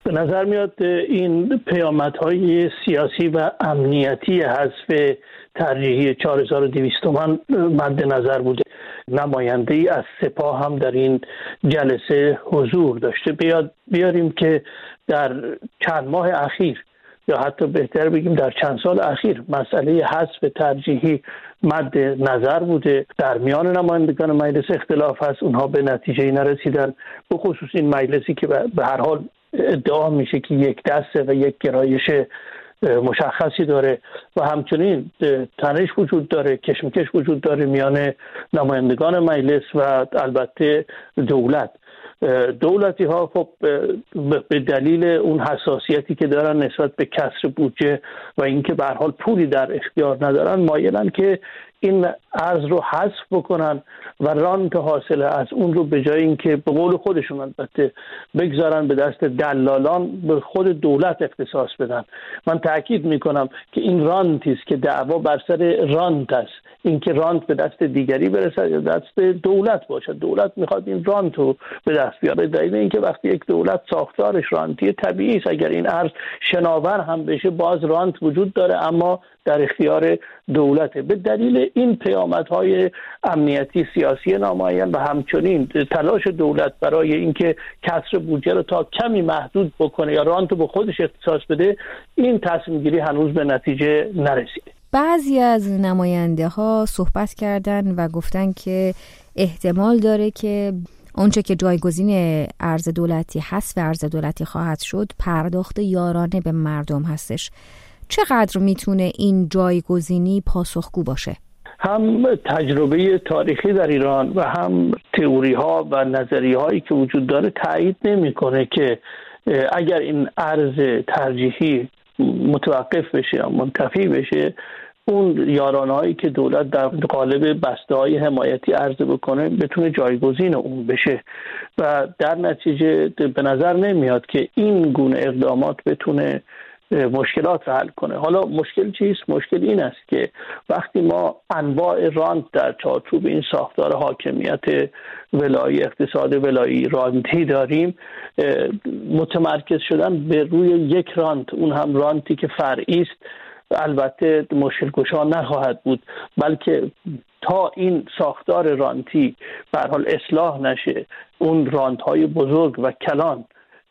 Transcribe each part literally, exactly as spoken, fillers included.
به نظر میاد این پیامدهای سیاسی و امنیتی حذف ترجیحی چهار هزار و دویست تومان مد نظر بوده. نماینده ای از سپاه هم در این جلسه حضور داشته. بیاد بیاریم که در چند ماه اخیر یا حتی بهتر بگیم در چند سال اخیر مسئله حذف ترجیحی مد نظر بوده. در میان نمایندگان مجلس اختلاف هست، اونها به نتیجه نرسیدن، به خصوص این مجلسی که به هر حال ادعا میشه که یک دسته و یک گرایش مشخصی داره و همچنین تنش وجود داره، کشمکش وجود داره میان نمایندگان مجلس و البته دولت. دولتی ها خب به دلیل اون حساسیتی که دارن نسبت به کسر بودجه و اینکه به هر حال پولی در اختیار ندارن، مایلن که این ارز رو حذف بکنن و رانت حاصله از اون رو به جای اینکه به قول خودشون البته بگذارن به دست دلالان، به خود دولت اختصاص بدن. من تاکید میکنم که این رانتی است که دعوا بر سر رانت است، اینکه رانت به دست دیگری برسه یا دست دولت باشه. دولت میخواد این رانت رو به دست بیاره، دلیل اینکه وقتی یک دولت ساختارش رانتی طبیعی است، اگر این ارز شناور هم بشه باز رانت وجود داره اما در اختیار دولته. به دلیل این پیامدهای امنیتی سیاسی نامعین و همچنین تلاش دولت برای اینکه کسر بودجه رو تا کمی محدود بکنه یا رانت رو به خودش اختصاص بده، این تصمیم گیری هنوز به نتیجه نرسیده. بعضی از نماینده ها صحبت کردن و گفتن که احتمال داره که اونچه که جایگزین ارز دولتی حذف ارز دولتی خواهد شد پرداخت یارانه به مردم هستش. چقدر میتونه این جایگزینی پاسخگو باشه؟ هم تجربه تاریخی در ایران و هم تئوری ها و نظریه هایی که وجود داره تایید نمیکنه که اگر این ارز ترجیحی متوقف بشه یا منتفی بشه، اون یارانه هایی که دولت در قالب بسته های حمایتی عرضه بکنه بتونه جایگزین اون بشه و در نتیجه به نظر نمیاد که این گونه اقدامات بتونه مشکلات رو حل کنه. حالا مشکل چیست؟ مشکل این است که وقتی ما انواع رانت در چارچوب این ساختار حاکمیت ولایی، اقتصاد ولایی رانتی داریم، متمرکز شدن به روی یک رانت، اون هم رانتی که فرعی است، البته مشکل گشا نخواهد بود، بلکه تا این ساختار رانتی به هر حال اصلاح نشه، اون رانت های بزرگ و کلان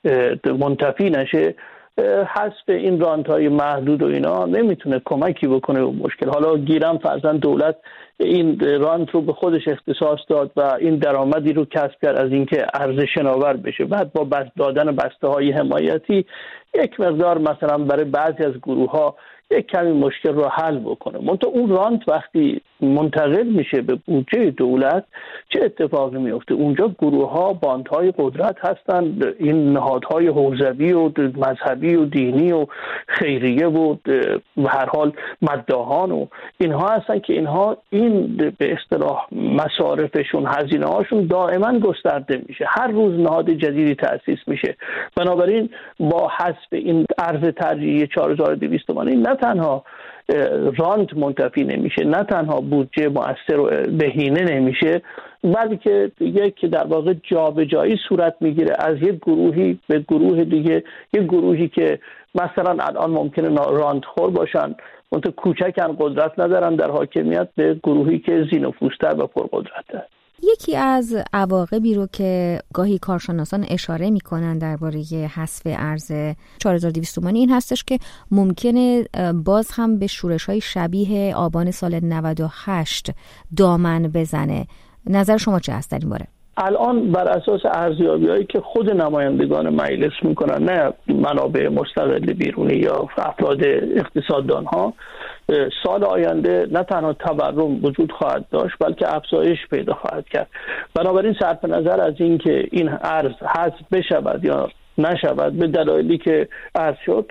منتفی نشه، حذف این رانت های محدود و اینا نمیتونه کمکی بکنه به مشکل. حالا گیرم فرضاً دولت این رانت رو به خودش اختصاص داد و این درآمدی رو کسب کرد از اینکه ارز شناور بشه، بعد با بس دادن بسته های حمایتی یک مقدار مثلا برای بعضی از گروه ها یک کمی مشکل رو حل بکنه. منتها اون رانت وقتی منتقل میشه به بودجه دولت چه اتفاقی میفته؟ اونجا گروه ها باندهای قدرت هستند، این نهادهای حوزوی و مذهبی و دینی و خیریه و به هر حال مداحان و اینها هستن که اینها این به اصطلاح مصارفشون، هزینه هاشون دائما گسترده میشه، هر روز نهاد جدیدی تأسیس میشه. بنابراین با حذف این ارز ترجیحی چهار هزار و دویست تومانی نه تنها رانت منتفی نمیشه، نه تنها بودجه مؤثر و بهینه نمیشه، بلکه یک در واقع جابجایی صورت میگیره از یک گروهی به گروه دیگه. یک گروهی که مثلا الان ممکنه رانت خور باشن، منتها کوچکن، قدرت ندارن در حاکمیت، به گروهی که ذی‌نفوذتر و پرقدرت‌تر. یکی از عواقبی رو که گاهی کارشناسان اشاره میکنن درباره حذف ارز چهار هزار و دویست تومانی این هستش که ممکنه باز هم به شورش‌های شبیه آبان سال نود و هشت دامن بزنه. نظر شما چه هست در این باره؟ الان بر اساس ارزیابی‌هایی که خود نمایندگان مجلس میکنن، نه منابع مستقل بیرونی یا افراد اقتصاددان‌ها، سال آینده نه تنها تورم وجود خواهد داشت بلکه افزایش پیدا خواهد کرد. بنابراین صرف نظر از این که این ارز حذف بشود یا نشود به دلایلی که عرض شد،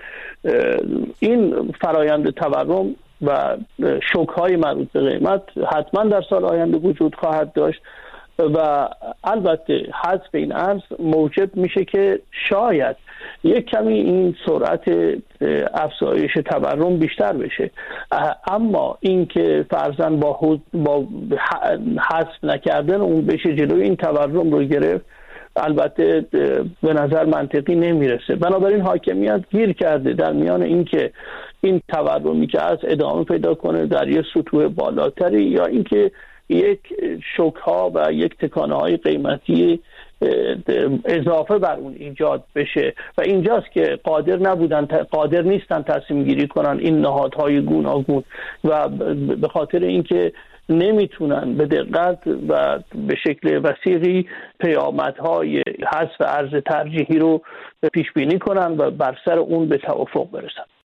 این فرایند تورم و شوک‌های مربوط به قیمت حتما در سال آینده وجود خواهد داشت و البته حذف این ارز موجب میشه که شاید یک کمی این سرعت افزایش تورم بیشتر بشه، اما اینکه فرضاً با با حذف نکردن اون بشه جلوی این تورم رو گرفت، البته به نظر منطقی نمیرسه. بنابراین حاکمیت گیر کرده در میان اینکه این تورمی که از ادامه پیدا کنه در یک سطوح بالاتری یا اینکه یک شوک ها و یک تکانه های قیمتی اضافه بر اون ایجاد بشه و اینجاست که قادر نبودن قادر نیستن تصمیم گیری کنن این نهادهای گوناگون و به خاطر اینکه نمیتونن به دقت و به شکل وسیعی پیامدهای حذف ارز ترجیحی رو پیش بینی کنن و بر سر اون به توافق برسن.